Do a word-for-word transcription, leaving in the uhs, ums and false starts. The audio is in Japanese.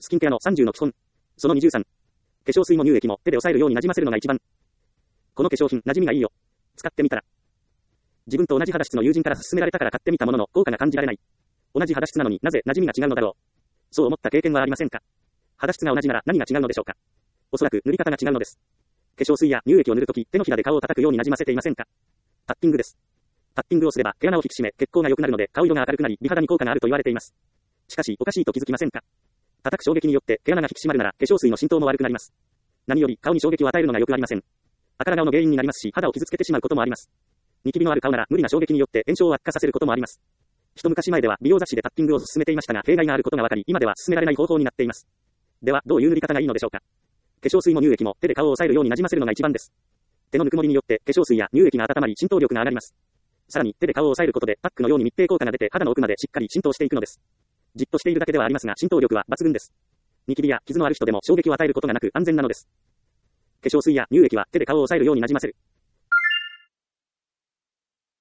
スキンケアのさんじゅうの基本。そのにじゅうさん。化粧水も乳液も手で押さえるように馴染ませるのが一番。この化粧品、馴染みがいいよ。使ってみたら。自分と同じ肌質の友人から勧められたから買ってみたものの効果が感じられない。同じ肌質なのになぜ馴染みが違うのだろう。そう思った経験はありませんか？肌質が同じなら何が違うのでしょうか？おそらく塗り方が違うのです。化粧水や乳液を塗るとき、手のひらで顔を叩くように馴染ませていませんか？タッピングです。タッピングをすれば毛穴を引き締め、血行が良くなるので顔色が明るくなり美肌に効果があると言われています。しかしおかしいと気づきませんか？叩く衝撃によって毛穴が引き締まるなら化粧水の浸透も悪くなります。何より顔に衝撃を与えるのが良くありません。赤ら顔の原因になりますし、肌を傷つけてしまうこともあります。ニキビのある顔なら無理な衝撃によって炎症を悪化させることもあります。一昔前では美容雑誌でタッピングを勧めていましたが、弊害があることが分かり、今では勧められない方法になっています。では、どういう塗り方がいいのでしょうか？化粧水も乳液も手で顔を押さえるように馴染ませるのが一番です。手のぬくもりによって化粧水や乳液が温まり浸透力が上がります。さらに手で顔を押さえることでパックのように密閉効果が出て肌の奥までしっかり浸透していくのです。じっとしているだけではありますが浸透力は抜群です。ニキビや傷のある人でも衝撃を与えることがなく安全なのです。化粧水や乳液は手で顔を押さえるように馴染ませる。